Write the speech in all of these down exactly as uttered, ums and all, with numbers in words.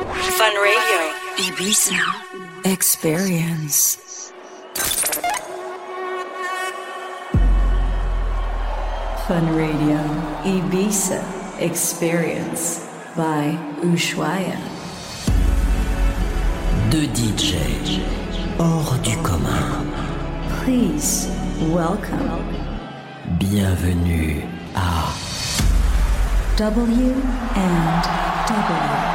Fun Radio. Ibiza Experience. Fun Radio Ibiza Experience by Ushuaïa. Deux D J hors du commun. Please welcome. Bienvenue à W and W.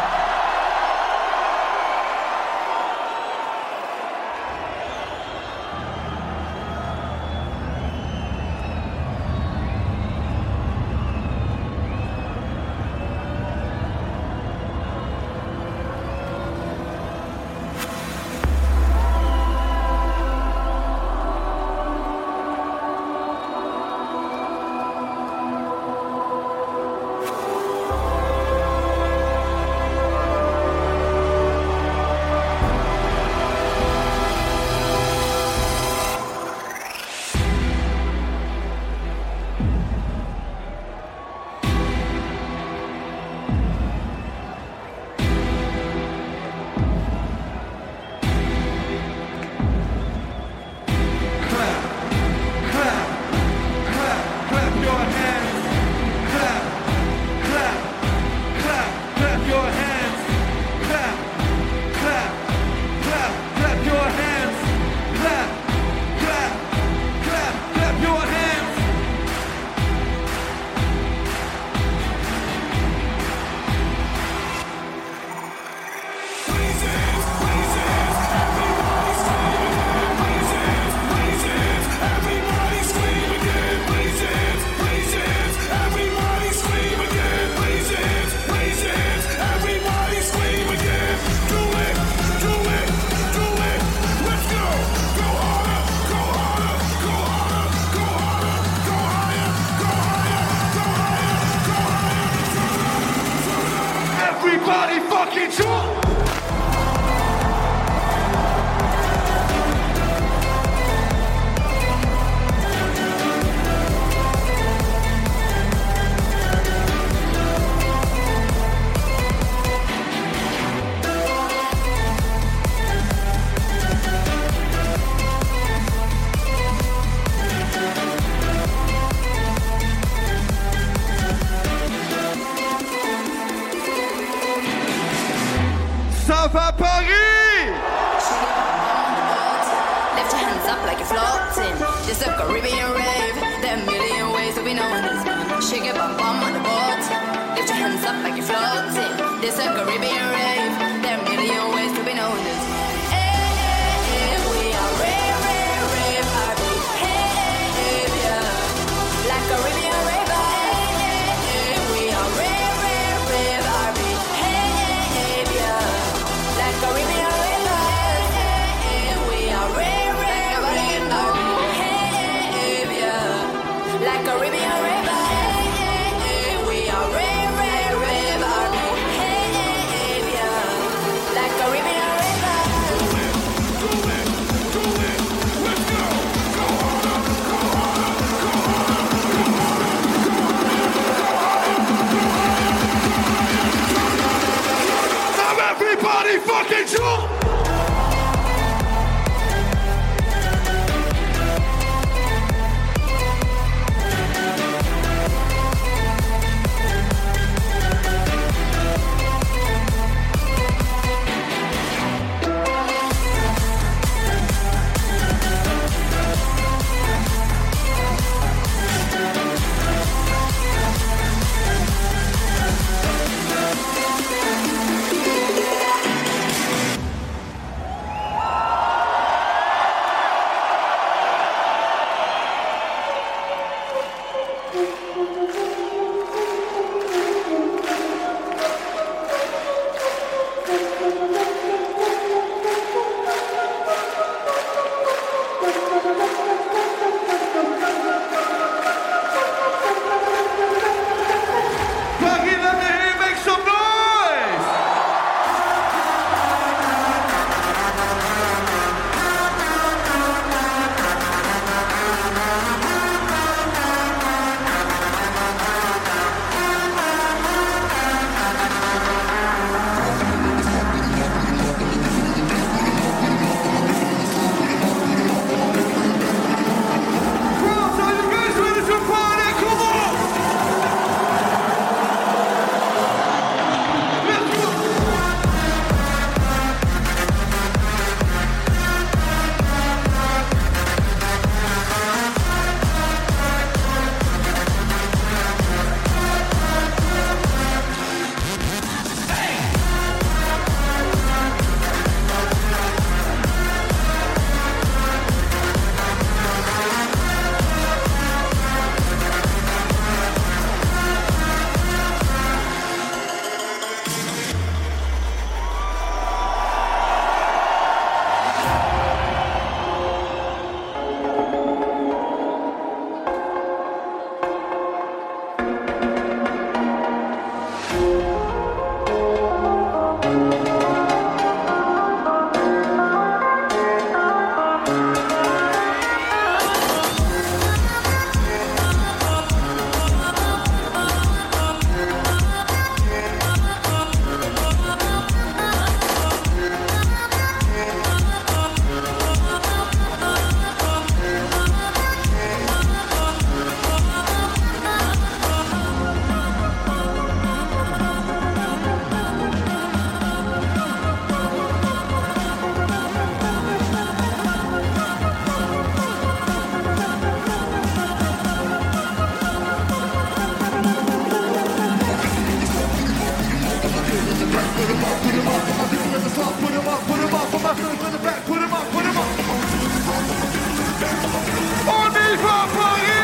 Everybody fucking jump! Ça va Paris! Lift your hands up like you're floating. Just a Caribbean rave. There are a million ways to be known as. Shake your bum bum on the boat. Lift your hands up like you're floating. This a Caribbean rave. There are a million ways to be known as. Hey, hey, hey, we are rave, rave, rave, R B. Hey, hey, hey, yeah. Like Caribbean rave. Hey, hey, hey, we are rave, rave, rave, R B. Hey, hey, hey, yeah. Like Caribbean river, hey, hey, we are rare, rare, rare, hey, hey, yeah. Like Caribbean river, hey, hey, hey, we are rare, rare, rare, hey, hey, yeah. Like Caribbean river. Do it, do it, do it, let's go. Go harder, go harder, go harder, go harder, go harder, go harder. Now everybody fucking jump! put 'em up, put 'em up. For my people in the top, put 'em up, put 'em up. For my people in the back, put 'em up, put 'em up. On y va Paris!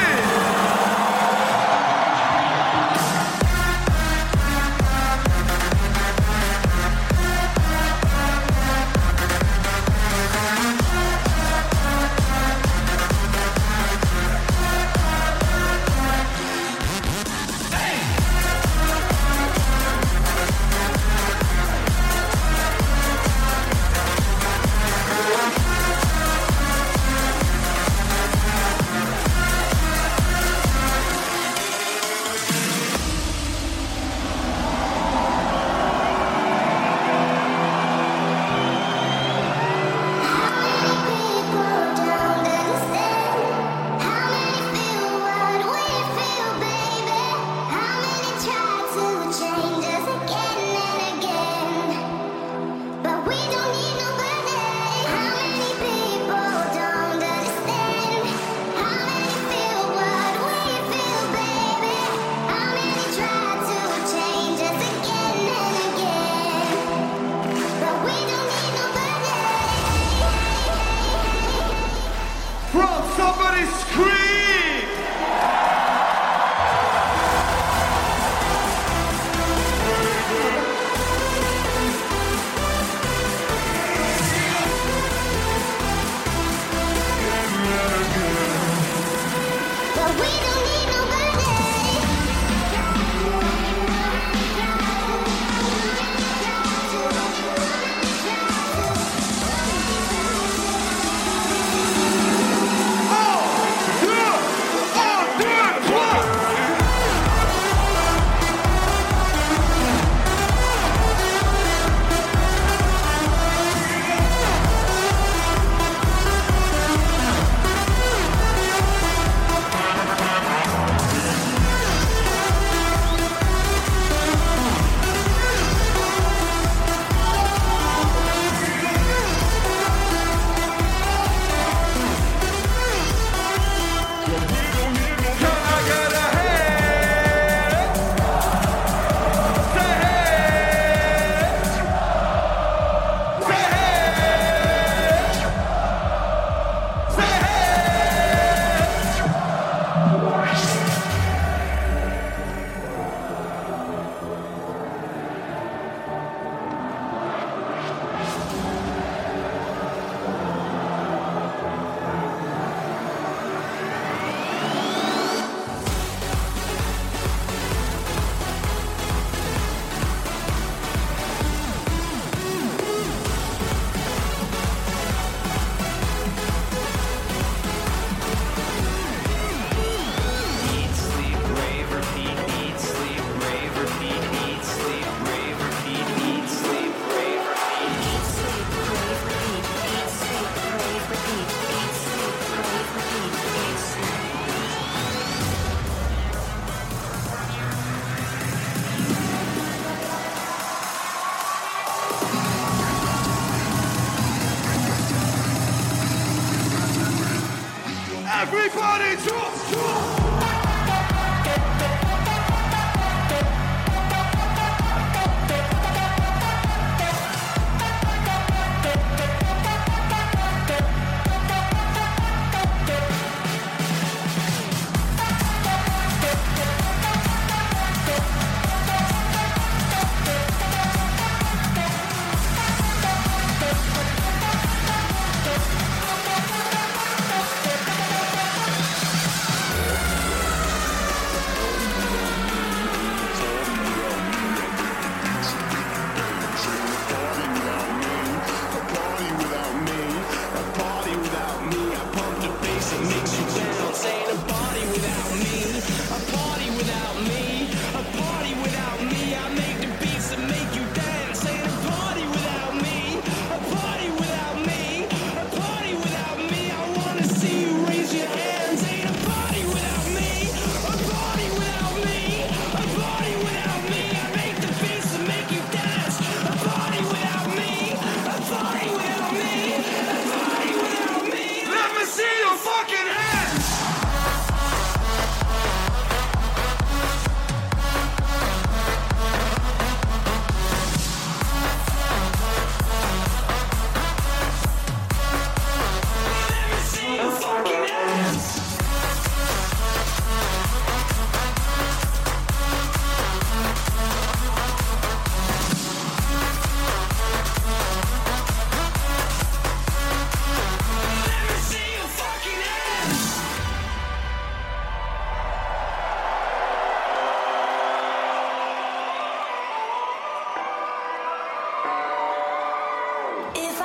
Everybody jump, jump!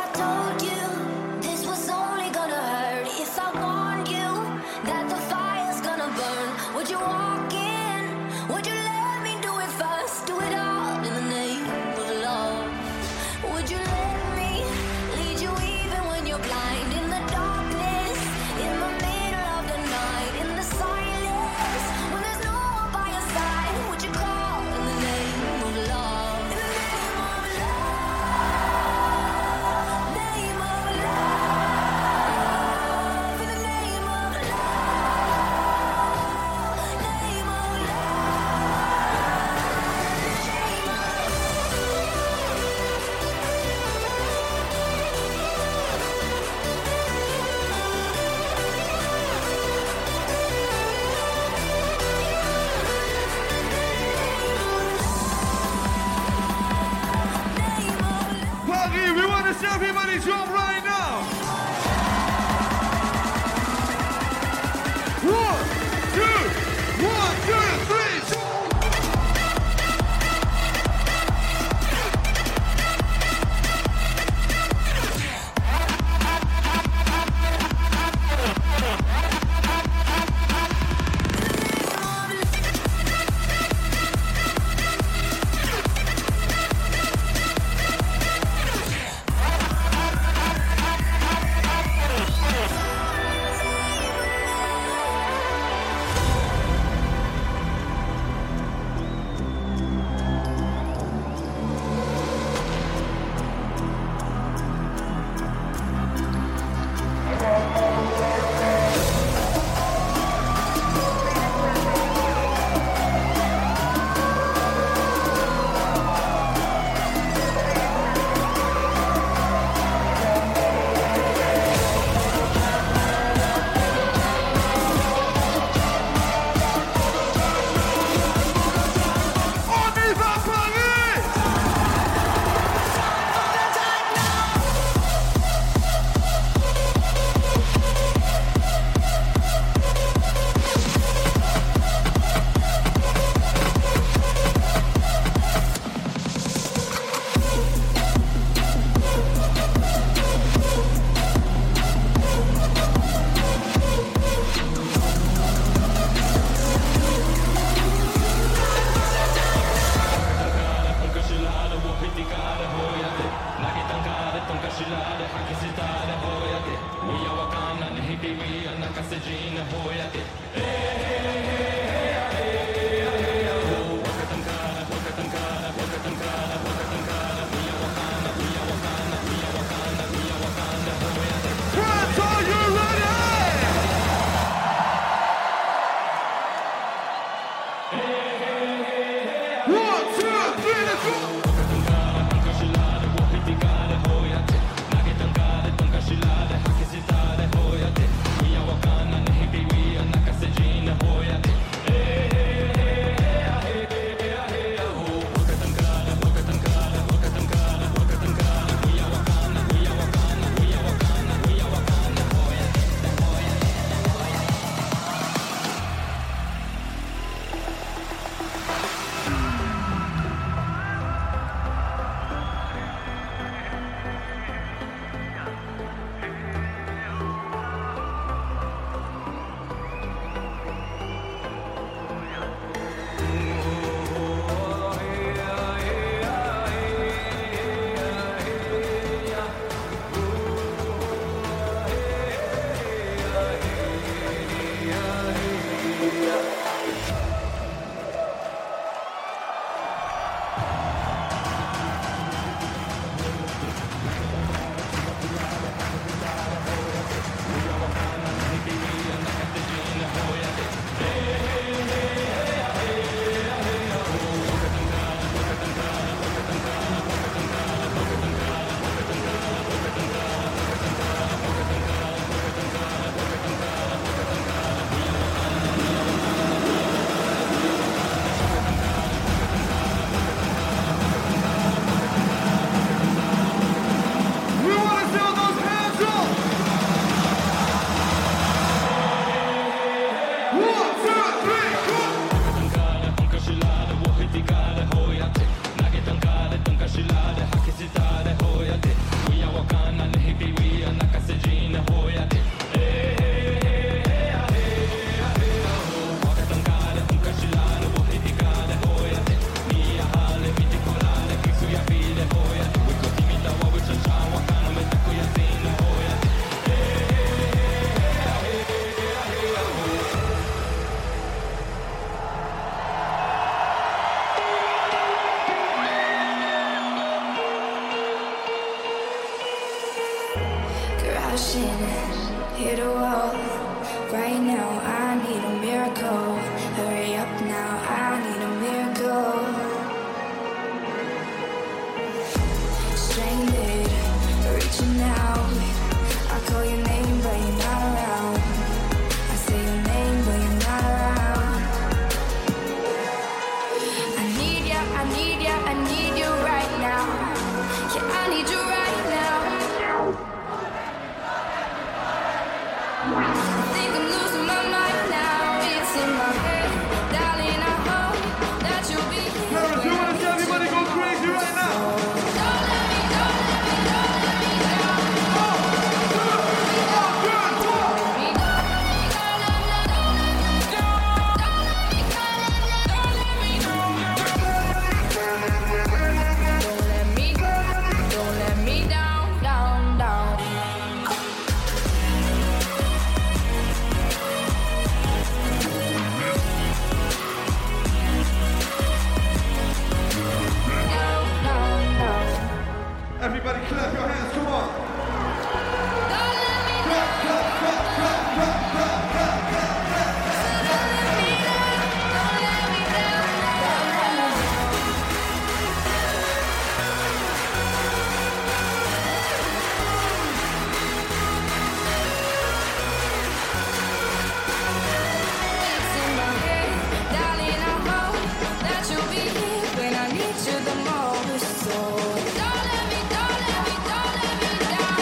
Everybody jump right now. One, two, one, two, three, two. crashing, hit a wall. Right now, I need a miracle. Hurry up now, I need a miracle. Stranded, reaching out. I call your name, but you're not around. I say your name, but you're not around. I need ya, I need ya, I need you right now. Yeah, I need you right now. I think I'm losing my mind now. It's in my head, darling. I hope that you'll be here. Paris, you wanna see everybody go crazy right now? Don't let me, don't let me, don't let me down. Everybody clap your hands, come on. Don't let me Clap, clap, clap, clap, clap, clap, clap, clap, clap. Don't let me down. Don't let me down. It's in my head, darling. I hope that you'll be here when I need you the most. So don't let me, don't let me, don't let me down.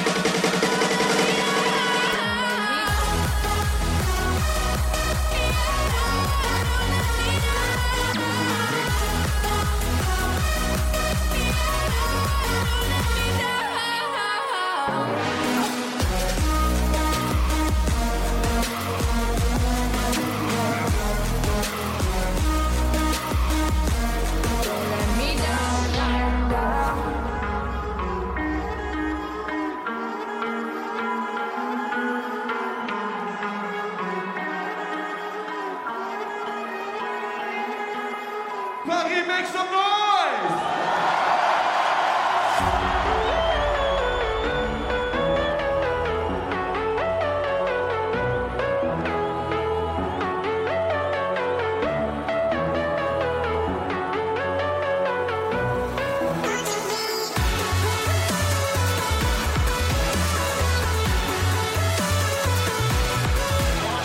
Don't let me down, down, down. Paris, make some noise!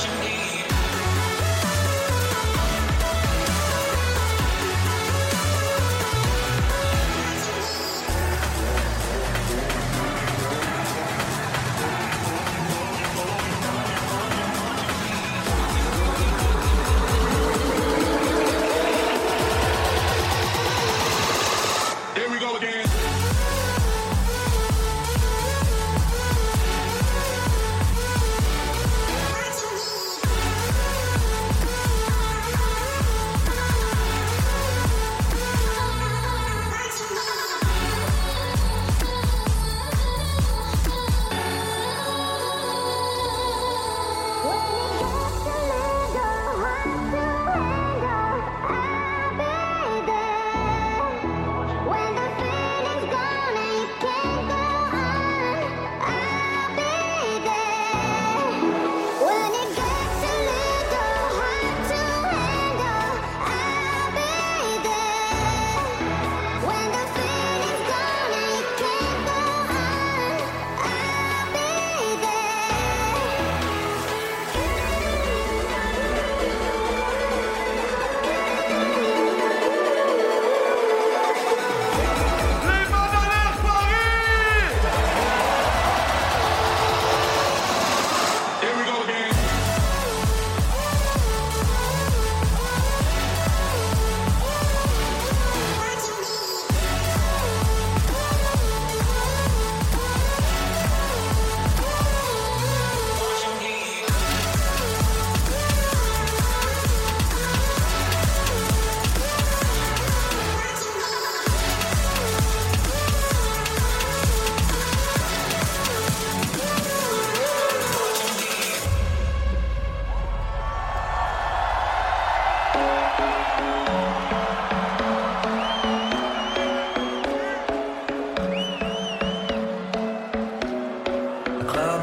Watching me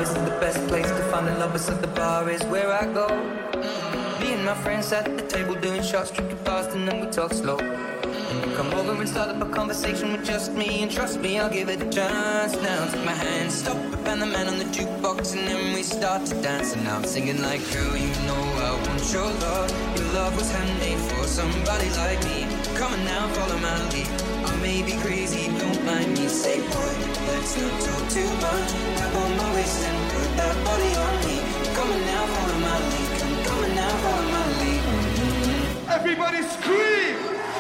this is the best place to find a lover, so the bar is where I go. Me and my friends at the table doing shots, drinking fast, and then we talk slow. Come over and start up a conversation with just me, and trust me, I'll give it a chance. Now take my hand, stop it, and the man on the jukebox, and then we start to dance. And now I'm singing like, girl, you know I want your love. Your love was handmade for somebody like me. Come on now, follow my lead. I may be crazy, don't mind me. Say, boy, let's not talk too much. Tap on my waist and put that body on me. Come on now, follow my lead. Come on now, follow my lead. Mm-hmm. Everybody scream!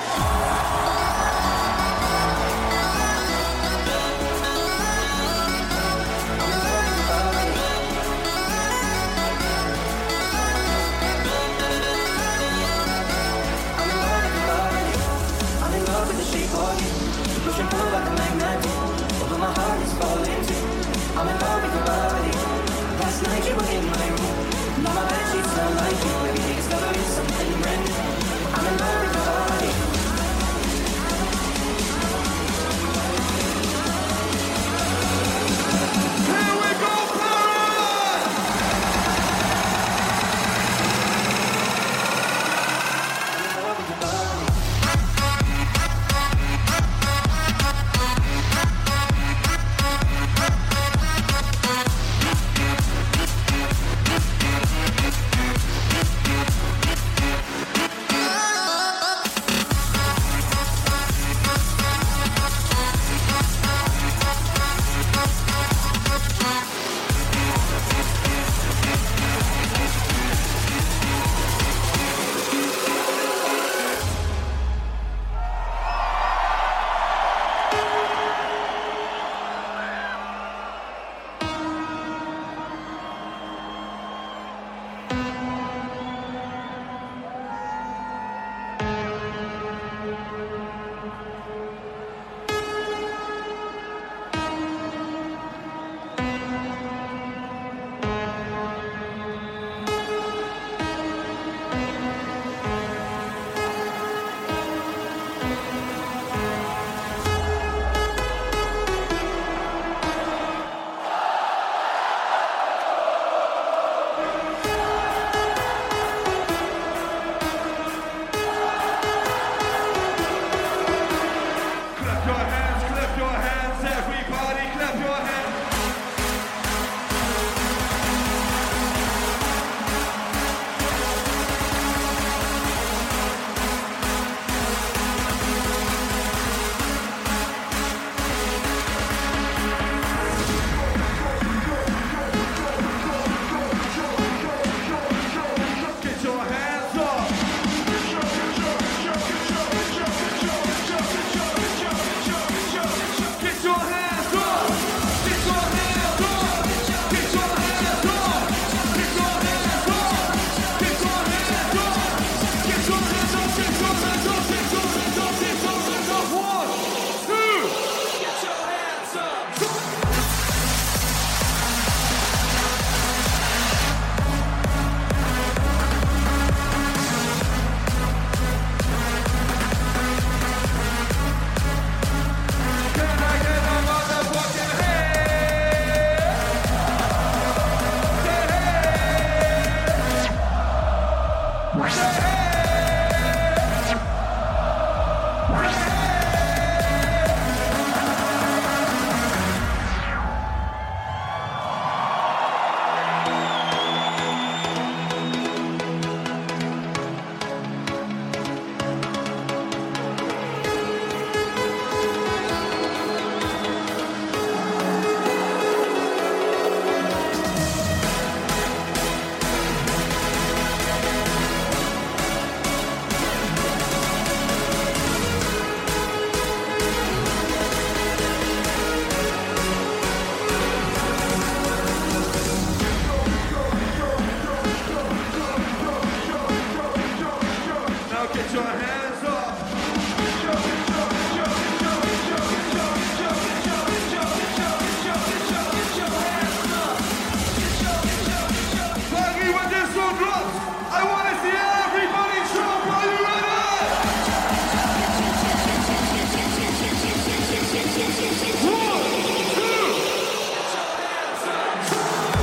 Push and pull like a magnet, although my heart is falling too. I'm in love with your body. Last night you were in my room. Now my bedsheets smell like you. Every day discovering something brand new. I'm in love with your body. Here we go, Paris! I'm in love with your body. One, two.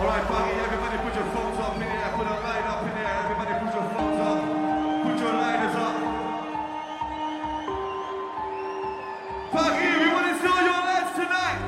Alright, Buggy, everybody put your phones up in here, put a light up in here, everybody put your phones up, put your lighters up. Buggy, we want to see your lights tonight.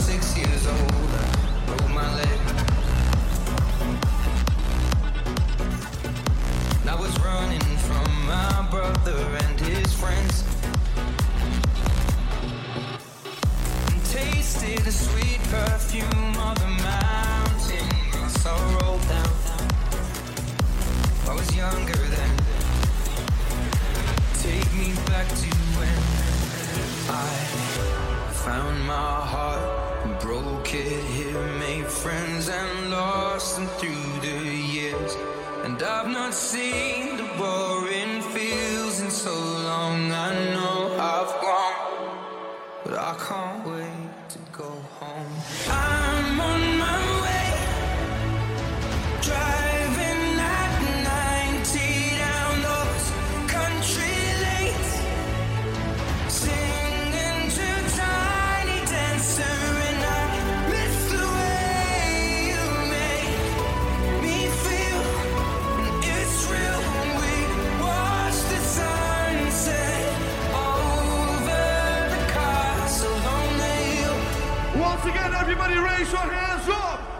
six years old, I broke my leg. I was running from my brother and his friends, and tasted the sweet perfume of the mountain I saw roll down. I was younger then. Take me back to when I found my heart, broke it here, made friends and lost them through the years. And I've not seen the boring fields in so long. I know I've grown, but I can't wait to go home. I'm on my way, driving at ninety down those country lanes, singing to Tiny Dancer, and I miss the way you make me feel. It's real when we watch the sunset over the castle on the hill. Once again, everybody raise your hands up.